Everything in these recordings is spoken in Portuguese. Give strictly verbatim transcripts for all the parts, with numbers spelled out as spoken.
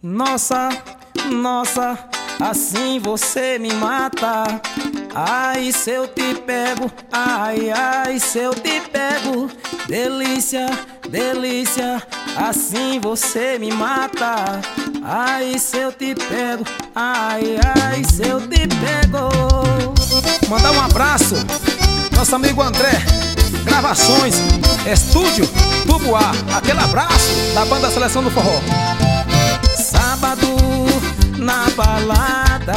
Nossa, nossa, assim você me mata. Ai, se eu te pego, ai, ai, se eu te pego. Delícia, delícia, assim você me mata. Ai, se eu te pego, ai, ai, se eu te pego. Mandar um abraço, nosso amigo André, gravações, estúdio, Tubo A. Aquele abraço da banda Seleção do Forró. Sábado na balada,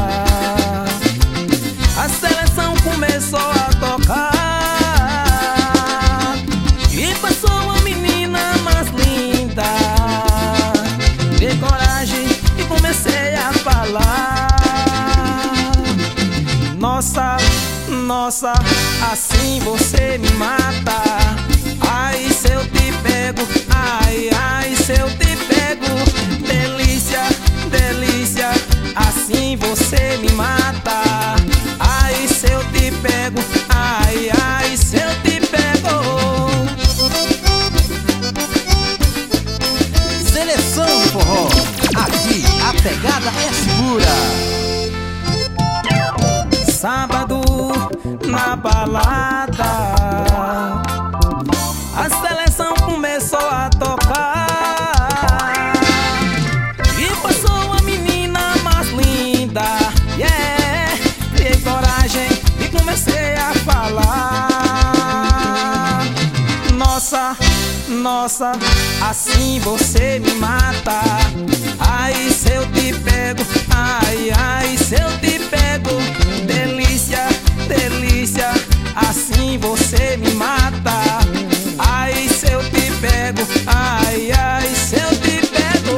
a seleção começou a tocar e passou uma menina mais linda. Dei coragem e comecei a falar. Nossa, nossa, assim você me mata. Ai, se eu te pego, ai, ai, se eu te pego. Delícia, delícia, assim você me mata. Ai, se eu te pego, ai, ai, se eu te pego. Seleção do Forró, aqui a pegada é segura. Sábado na balada, a seleção começou a tocar e passou uma menina mais linda. Yeah, criei coragem e comecei a falar. Nossa, nossa, assim você me mata. Ai, se eu te pego, ai, ai, se eu te pego. Delícia, delícia, assim você me mata. Ai, se eu te pego, ai, ai, se eu te pego.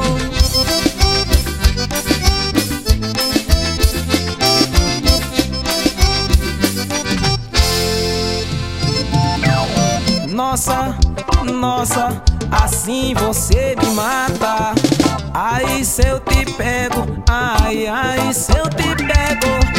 Nossa, nossa, assim você me mata. Ai, se eu te pego, ai, ai, se eu te pego.